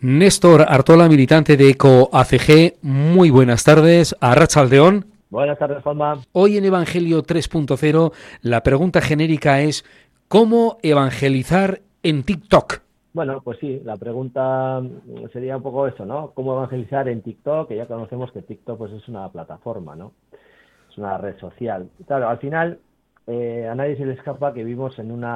Néstor Artola, militante de ECO-ACG, muy buenas tardes. Arratsaldeón. Buenas tardes, Juanma. Hoy en Evangelio 3.0 la pregunta genérica es ¿cómo evangelizar en TikTok? Bueno, pues sí, la pregunta sería un poco eso, ¿no? ¿Cómo evangelizar en TikTok? Que ya conocemos que TikTok pues es una plataforma, ¿no? Es una red social. Claro, al final a nadie se le escapa que vivimos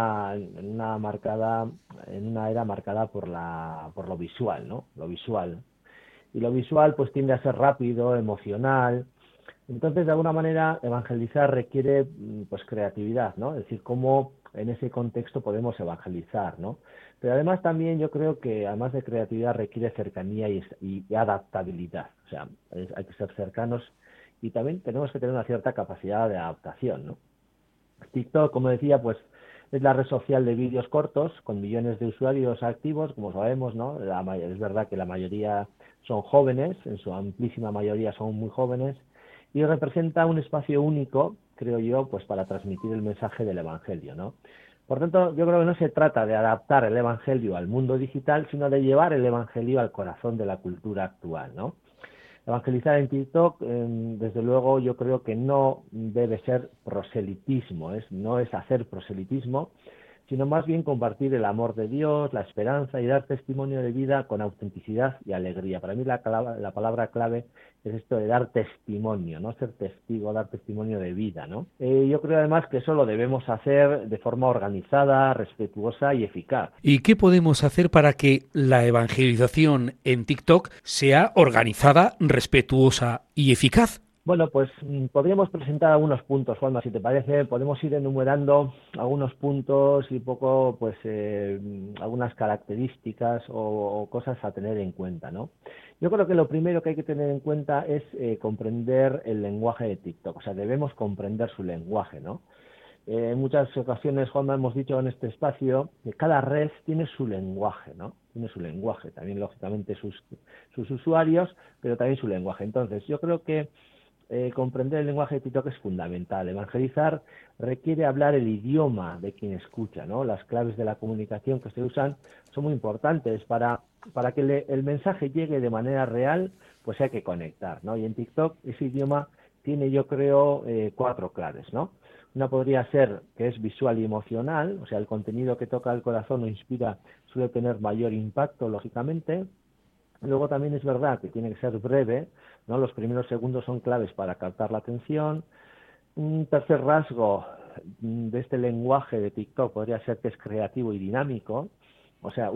en una era marcada por lo visual, ¿no? Lo visual. Y lo visual pues tiende a ser rápido, emocional. Entonces, de alguna manera, evangelizar requiere pues creatividad, ¿no? Es decir, cómo en ese contexto podemos evangelizar, ¿no? Pero además también yo creo que además de creatividad requiere cercanía y adaptabilidad. O sea, hay que ser cercanos y también tenemos que tener una cierta capacidad de adaptación, ¿no? TikTok, como decía, pues es la red social de vídeos cortos con millones de usuarios activos, como sabemos, ¿no? Es verdad que la mayoría son jóvenes, en su amplísima mayoría son muy jóvenes, y representa un espacio único, creo yo, pues para transmitir el mensaje del Evangelio, ¿no? Por tanto, yo creo que no se trata de adaptar el Evangelio al mundo digital, sino de llevar el Evangelio al corazón de la cultura actual, ¿no? Evangelizar en TikTok, desde luego, yo creo que no debe ser proselitismo, no es hacer proselitismo, sino más bien compartir el amor de Dios, la esperanza y dar testimonio de vida con autenticidad y alegría. Para mí la palabra clave es esto de dar testimonio, no ser testigo, dar testimonio de vida, ¿no? Yo creo además que eso lo debemos hacer de forma organizada, respetuosa y eficaz. ¿Y qué podemos hacer para que la evangelización en TikTok sea organizada, respetuosa y eficaz? Bueno, pues podríamos presentar algunos puntos, Juanma, si te parece, podemos ir enumerando algunos puntos y poco, pues, algunas características o cosas a tener en cuenta, ¿no? Yo creo que lo primero que hay que tener en cuenta es comprender el lenguaje de TikTok, o sea, debemos comprender su lenguaje, ¿no? En muchas ocasiones, Juanma, hemos dicho en este espacio que cada red tiene su lenguaje, ¿no? Tiene su lenguaje, también lógicamente sus usuarios, pero también su lenguaje. Entonces, yo creo que comprender el lenguaje de TikTok es fundamental. Evangelizar requiere hablar el idioma de quien escucha, ¿no? Las claves de la comunicación que se usan son muy importantes para que el mensaje llegue de manera real, pues hay que conectar, ¿no? Y en TikTok ese idioma tiene, yo creo, 4 claves, ¿no? Una podría ser que es visual y emocional, o sea, el contenido que toca el corazón o inspira suele tener mayor impacto, lógicamente. Luego también es verdad que tiene que ser breve, ¿no? Los primeros segundos son claves para captar la atención. Un tercer rasgo de este lenguaje de TikTok podría ser que es creativo y dinámico, o sea,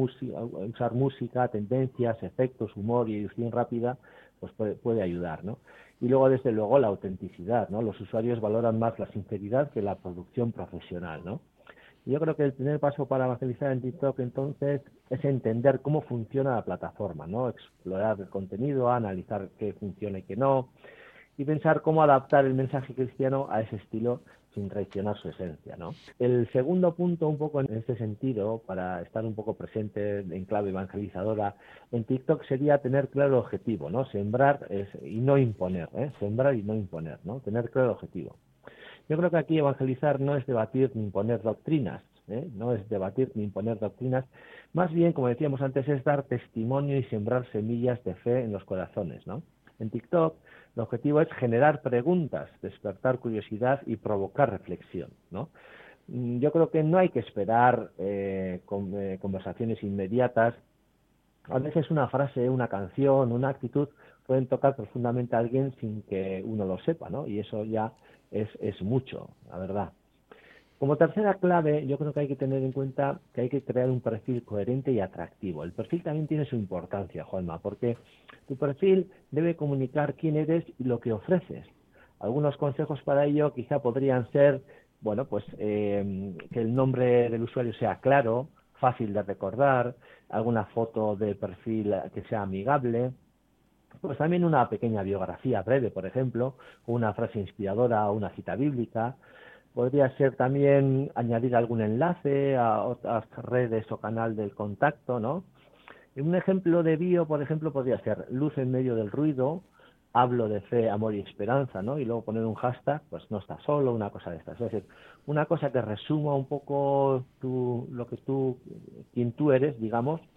usar música, tendencias, efectos, humor y edición rápida, pues puede ayudar, ¿no? Y luego, desde luego, la autenticidad, ¿no? Los usuarios valoran más la sinceridad que la producción profesional, ¿no? Yo creo que el primer paso para evangelizar en TikTok entonces es entender cómo funciona la plataforma, ¿no? Explorar el contenido, analizar qué funciona y qué no, y pensar cómo adaptar el mensaje cristiano a ese estilo sin traicionar su esencia, ¿no? El segundo punto, un poco en este sentido, para estar un poco presente en clave evangelizadora en TikTok, sería tener claro el objetivo, ¿no? Y no imponer, ¿eh? Sembrar y no imponer, ¿no? Tener claro el objetivo. Yo creo que aquí evangelizar no es debatir ni imponer doctrinas, ¿eh? No es debatir ni imponer doctrinas, más bien, como decíamos antes, es dar testimonio y sembrar semillas de fe en los corazones, ¿no? En TikTok, el objetivo es generar preguntas, despertar curiosidad y provocar reflexión, ¿no? Yo creo que no hay que esperar conversaciones inmediatas. A veces una frase, una canción, una actitud pueden tocar profundamente a alguien sin que uno lo sepa, ¿no? Y eso ya es mucho, la verdad. Como tercera clave, yo creo que hay que tener en cuenta que hay que crear un perfil coherente y atractivo. El perfil también tiene su importancia, Juanma, porque tu perfil debe comunicar quién eres y lo que ofreces. Algunos consejos para ello quizá podrían ser, bueno, pues que el nombre del usuario sea claro, fácil de recordar, alguna foto de perfil que sea amigable, pues también una pequeña biografía breve, por ejemplo, una frase inspiradora o una cita bíblica. Podría ser también añadir algún enlace a otras redes o canal del contacto, ¿no? Un ejemplo de bio, por ejemplo, podría ser luz en medio del ruido, hablo de fe, amor y esperanza, ¿no? Y luego poner un hashtag, pues no estás solo, una cosa de estas. Es decir, una cosa que resuma un poco quien tú eres, digamos,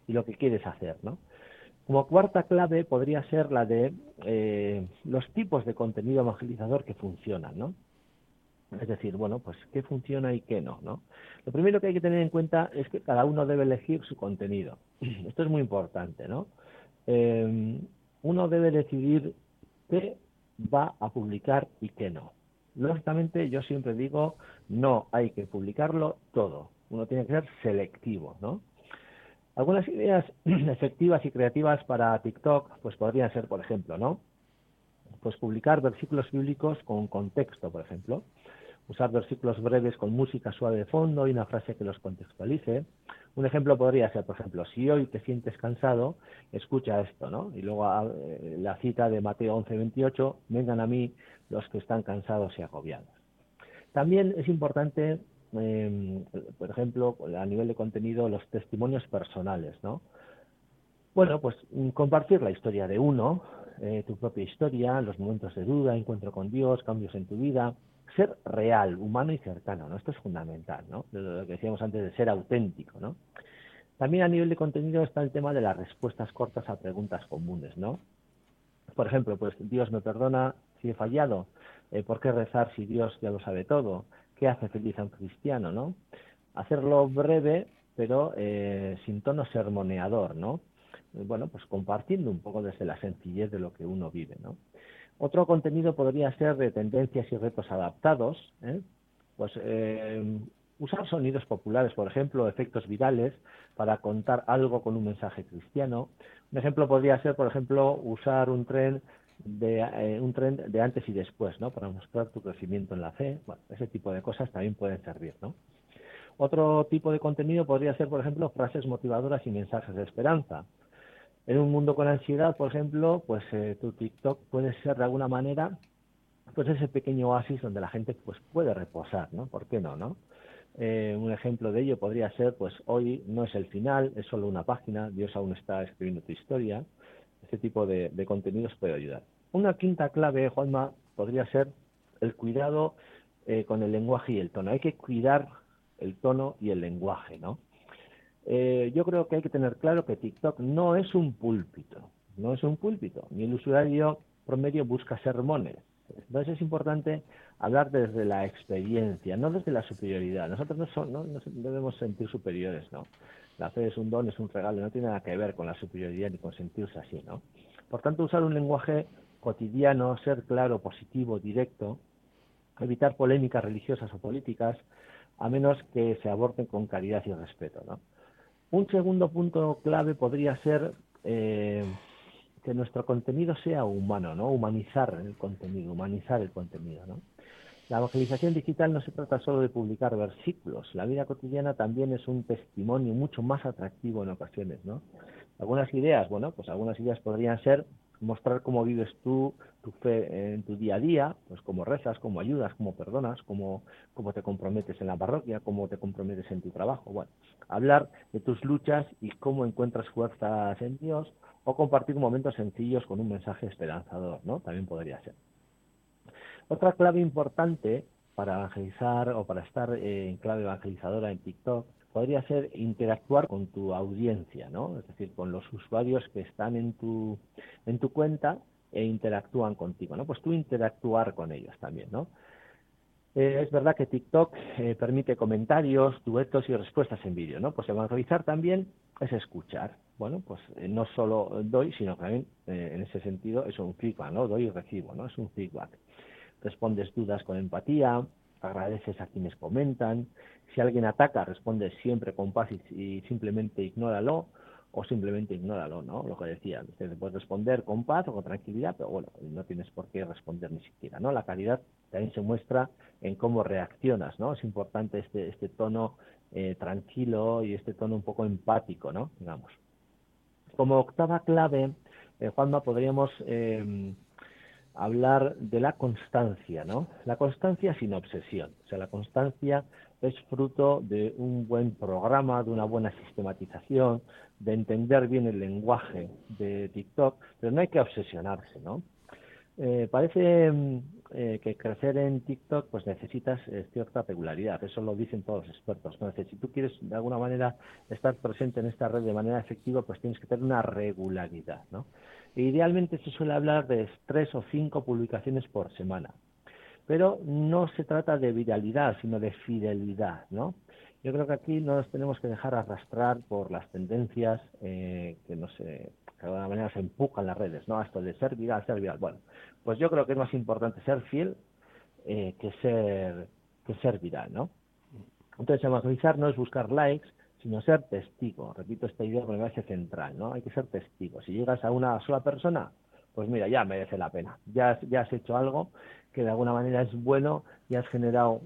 y lo que quieres hacer, ¿no? Como cuarta clave podría ser la de los tipos de contenido evangelizador que funcionan, ¿no? Es decir, bueno, pues qué funciona y qué no, ¿no? Lo primero que hay que tener en cuenta es que cada uno debe elegir su contenido. Esto es muy importante, ¿no? Eh, Uno debe decidir qué va a publicar y qué no. Lógicamente, yo siempre digo, no hay que publicarlo todo. Uno tiene que ser selectivo, ¿no? Algunas ideas efectivas y creativas para TikTok, pues podrían ser, por ejemplo, ¿no? Pues publicar versículos bíblicos con contexto, por ejemplo. Usar versículos breves con música suave de fondo y una frase que los contextualice. Un ejemplo podría ser, por ejemplo, si hoy te sientes cansado, escucha esto, ¿no? Y luego la cita de Mateo 11:28, vengan a mí los que están cansados y agobiados. También es importante, por ejemplo, a nivel de contenido, los testimonios personales, ¿no? Bueno, pues compartir la historia de uno, tu propia historia, los momentos de duda, encuentro con Dios, cambios en tu vida, ser real, humano y cercano, ¿no? Esto es fundamental, ¿no? De lo que decíamos antes de ser auténtico, ¿no? También a nivel de contenido está el tema de las respuestas cortas a preguntas comunes, ¿no? Por ejemplo, pues Dios me perdona si he fallado, ¿por qué rezar si Dios ya lo sabe todo? ¿Qué hace feliz a un cristiano, no? Hacerlo breve, pero sin tono sermoneador, ¿no? Bueno, pues compartiendo un poco desde la sencillez de lo que uno vive, ¿no? Otro contenido podría ser de tendencias y retos adaptados, ¿eh? Pues usar sonidos populares, por ejemplo, efectos virales para contar algo con un mensaje cristiano. Un ejemplo podría ser, por ejemplo, usar un tren de antes y después, ¿no? Para mostrar tu crecimiento en la fe. Bueno, ese tipo de cosas también pueden servir, ¿no? Otro tipo de contenido podría ser, por ejemplo, frases motivadoras y mensajes de esperanza. En un mundo con ansiedad, por ejemplo, pues tu TikTok puede ser de alguna manera pues ese pequeño oasis donde la gente pues puede reposar, ¿no? ¿Por qué no, no? Un ejemplo de ello podría ser, pues hoy no es el final, es solo una página, Dios aún está escribiendo tu historia. Este tipo de contenidos puede ayudar. Una quinta clave, Juanma, podría ser el cuidado con el lenguaje y el tono. Hay que cuidar el tono y el lenguaje, ¿no? Yo creo que hay que tener claro que TikTok no es un púlpito, no es un púlpito, ni el usuario promedio busca sermones. Entonces es importante hablar desde la experiencia, no desde la superioridad. Nosotros no nos debemos sentir superiores, ¿no? La fe es un don, es un regalo, no tiene nada que ver con la superioridad ni con sentirse así, ¿no? Por tanto, usar un lenguaje cotidiano, ser claro, positivo, directo, evitar polémicas religiosas o políticas, a menos que se aborden con caridad y respeto, ¿no? Un segundo punto clave podría ser que nuestro contenido sea humano, ¿no? Humanizar el contenido, ¿no? La evangelización digital no se trata solo de publicar versículos. La vida cotidiana también es un testimonio mucho más atractivo en ocasiones, ¿no? Algunas ideas, bueno, pues algunas ideas podrían ser mostrar cómo vives tú tu fe en tu día a día, pues cómo rezas, cómo ayudas, cómo perdonas, cómo te comprometes en la parroquia, cómo te comprometes en tu trabajo. Bueno, hablar de tus luchas y cómo encuentras fuerzas en Dios o compartir momentos sencillos con un mensaje esperanzador, ¿no? También podría ser. Otra clave importante para evangelizar o para estar en clave evangelizadora en TikTok podría ser interactuar con tu audiencia, ¿no? Es decir, con los usuarios que están en tu cuenta e interactúan contigo, ¿no? Pues tú interactuar con ellos también, ¿no? Es verdad que TikTok permite comentarios, duetos y respuestas en vídeo, ¿no? Pues evangelizar también es escuchar. Bueno, pues no solo doy, sino también en ese sentido es un feedback, ¿no? Doy y recibo, ¿no? Es un feedback. Respondes dudas con empatía, agradeces a quienes comentan. Si alguien ataca, respondes siempre con paz y simplemente ignóralo o simplemente ignóralo, ¿no? Lo que decía, te puedes responder con paz o con tranquilidad, pero bueno, no tienes por qué responder ni siquiera, ¿no? La caridad también se muestra en cómo reaccionas, ¿no? Es importante este tono tranquilo y este tono un poco empático, ¿no? Digamos. Como octava clave, Juanma, podríamos hablar de la constancia, ¿no? La constancia sin obsesión. O sea, la constancia es fruto de un buen programa, de una buena sistematización, de entender bien el lenguaje de TikTok, pero no hay que obsesionarse, ¿no? Parece que crecer en TikTok pues necesitas cierta regularidad, eso lo dicen todos los expertos. Entonces, si tú quieres de alguna manera estar presente en esta red de manera efectiva, pues tienes que tener una regularidad, ¿no? E idealmente se suele hablar de 3 o 5 publicaciones por semana. Pero no se trata de viralidad, sino de fidelidad, ¿no? Yo creo que aquí no nos tenemos que dejar arrastrar por las tendencias que no sé, de alguna manera se empujan las redes, ¿no? Esto de ser viral, ser viral. Bueno, pues yo creo que es más importante ser fiel que ser viral, ¿no? Entonces, evangelizar no es buscar likes, sino ser testigo. Repito esta idea porque me parece central, ¿no? Hay que ser testigo. Si llegas a una sola persona, pues mira, ya merece la pena. Ya has hecho algo que de alguna manera es bueno y has generado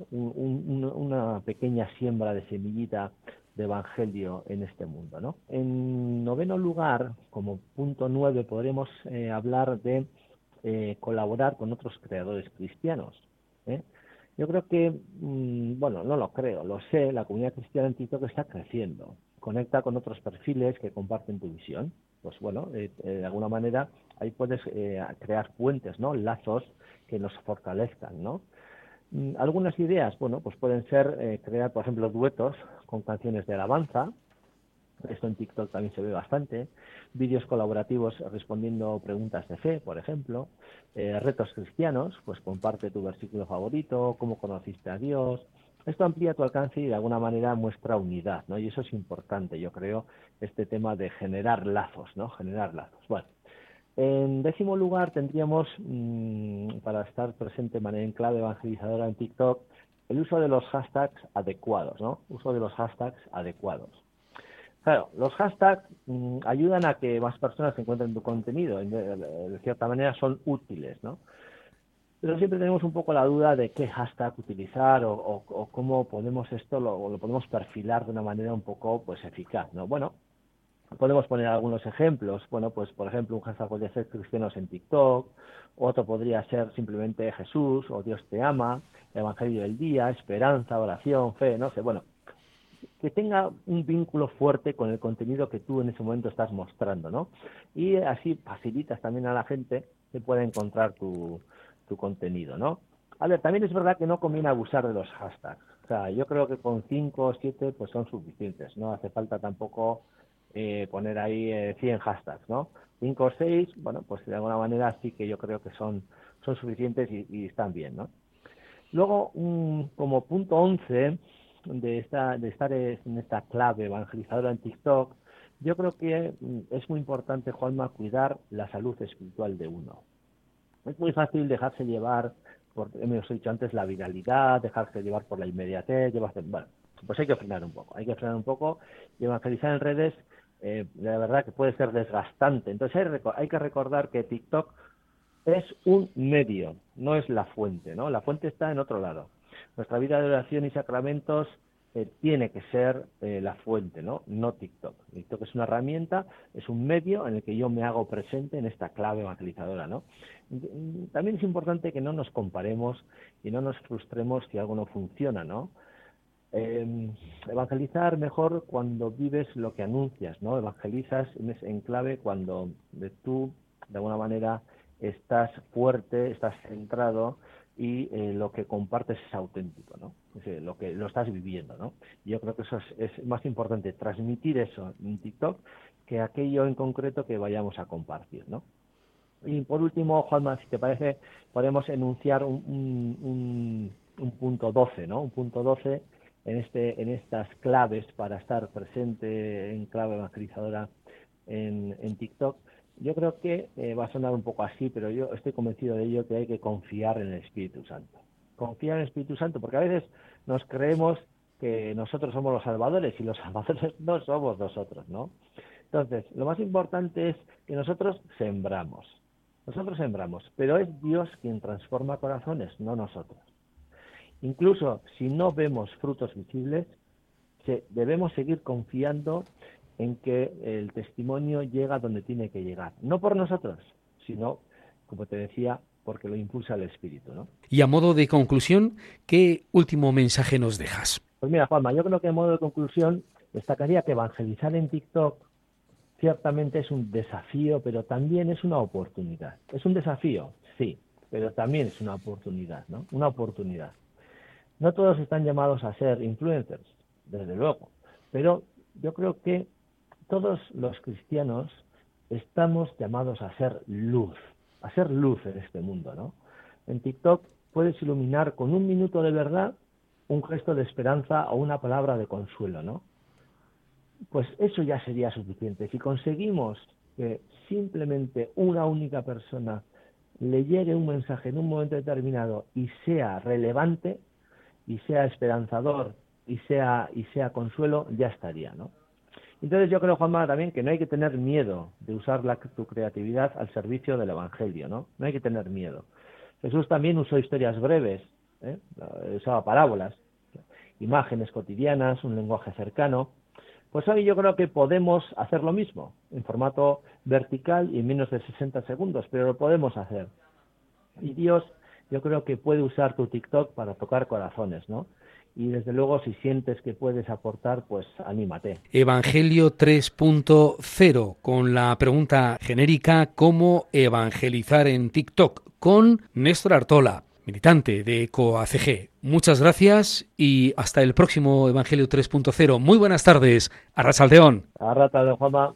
una pequeña siembra de semillita de evangelio en este mundo, ¿no? En noveno lugar, como punto 9, podremos hablar de colaborar con otros creadores cristianos, ¿eh? Yo creo que, bueno, no lo creo, lo sé, la comunidad cristiana en TikTok está creciendo. Conecta con otros perfiles que comparten tu visión. Pues bueno, de alguna manera ahí puedes crear puentes, ¿no? Lazos que nos fortalezcan, ¿no? Algunas ideas, bueno, pues pueden ser crear, por ejemplo, duetos con canciones de alabanza. Esto en TikTok también se ve bastante. Vídeos colaborativos respondiendo preguntas de fe, por ejemplo. Retos cristianos, pues comparte tu versículo favorito, cómo conociste a Dios. Esto amplía tu alcance y de alguna manera muestra unidad, ¿no? Y eso es importante, yo creo, este tema de generar lazos, ¿no? Generar lazos. Bueno, en décimo lugar tendríamos, para estar presente de manera en clave evangelizadora en TikTok, el uso de los hashtags adecuados, ¿no? Uso de los hashtags adecuados. Claro, los hashtags ayudan a que más personas encuentren tu contenido, de cierta manera son útiles, ¿no? Pero siempre tenemos un poco la duda de qué hashtag utilizar o cómo podemos esto, lo podemos perfilar de una manera un poco pues eficaz, ¿no? Bueno, podemos poner algunos ejemplos. Bueno, pues por ejemplo un hashtag podría ser cristianos en TikTok, otro podría ser simplemente Jesús o Dios te ama, Evangelio del día, esperanza, oración, fe, no sé, bueno, que tenga un vínculo fuerte con el contenido que tú en ese momento estás mostrando, ¿no? Y así facilitas también a la gente que pueda encontrar tu contenido, ¿no? A ver, también es verdad que no conviene abusar de los hashtags. O sea, yo creo que con 5 o 7 pues son suficientes. No hace falta tampoco poner ahí 100 hashtags, ¿no? 5 o 6, bueno, pues de alguna manera sí que yo creo que son suficientes y están bien, ¿no? Luego, como punto 11 de estar en esta clave evangelizadora en TikTok, yo creo que es muy importante, Juanma, cuidar la salud espiritual de uno. Es muy fácil dejarse llevar por, hemos dicho antes, la viralidad, dejarse llevar por la inmediatez, bueno, pues hay que frenar un poco y evangelizar en redes, la verdad que puede ser desgastante. Entonces hay que recordar que TikTok es un medio, no es la fuente, ¿no? La fuente está en otro lado. Nuestra vida de oración y sacramentos tiene que ser la fuente, ¿no? No TikTok. TikTok es una herramienta, es un medio en el que yo me hago presente en esta clave evangelizadora, ¿no? También es importante que no nos comparemos y no nos frustremos si algo no funciona, ¿no? Evangelizar mejor cuando vives lo que anuncias, ¿no? Evangelizas en clave cuando tú, de alguna manera, estás fuerte, estás centrado y lo que compartes es auténtico, ¿no? Es decir, lo que lo estás viviendo, ¿no? Y yo creo que eso es más importante, transmitir eso en TikTok que aquello en concreto que vayamos a compartir, ¿no? Y por último, Juanma, si te parece, podemos enunciar un punto 12, ¿no? Un punto 12 en estas claves para estar presente en clave evangelizadora en TikTok. Yo creo que va a sonar un poco así, pero yo estoy convencido de ello, que hay que confiar en el Espíritu Santo. Confiar en el Espíritu Santo, porque a veces nos creemos que nosotros somos los salvadores y los salvadores no somos nosotros, ¿no? Entonces, lo más importante es que nosotros sembramos. Nosotros sembramos, pero es Dios quien transforma corazones, no nosotros. Incluso si no vemos frutos visibles, debemos seguir confiando en que el testimonio llega donde tiene que llegar. No por nosotros, sino, como te decía, porque lo impulsa el Espíritu, ¿no? Y a modo de conclusión, ¿qué último mensaje nos dejas? Pues mira, Juanma, yo creo que a modo de conclusión destacaría que evangelizar en TikTok ciertamente es un desafío, pero también es una oportunidad. Es un desafío, sí, pero también es una oportunidad, ¿no? Una oportunidad. No todos están llamados a ser influencers, desde luego, pero yo creo que todos los cristianos estamos llamados a ser luz en este mundo, ¿no? En TikTok puedes iluminar con un minuto de verdad, un gesto de esperanza o una palabra de consuelo, ¿no? Pues eso ya sería suficiente. Si conseguimos que simplemente una única persona le llegue un mensaje en un momento determinado y sea relevante, y sea esperanzador, y sea consuelo, ya estaría, ¿no? Entonces yo creo, Juanma, también que no hay que tener miedo de usar tu creatividad al servicio del Evangelio, ¿no? No hay que tener miedo. Jesús también usó historias breves, usaba parábolas, imágenes cotidianas, un lenguaje cercano. Pues hoy yo creo que podemos hacer lo mismo, en formato vertical y en menos de 60 segundos, pero lo podemos hacer. Y Dios, yo creo que puede usar tu TikTok para tocar corazones, ¿no? Y desde luego, si sientes que puedes aportar, pues anímate. Evangelio 3.0, con la pregunta genérica ¿cómo evangelizar en TikTok? Con Néstor Artola, militante de EcoACG. Muchas gracias y hasta el próximo Evangelio 3.0. Muy buenas tardes. Arratsaldeon. Arratsaldeon, Juanma.